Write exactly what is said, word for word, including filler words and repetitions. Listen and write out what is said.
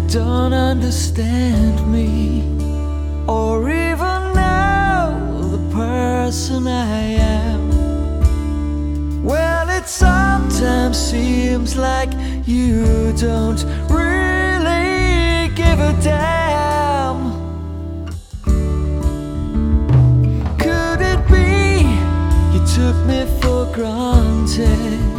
don't understand me, or even know the person I am. Well, it sometimes seems like you don't really give a damn. Could it be you took me for granted?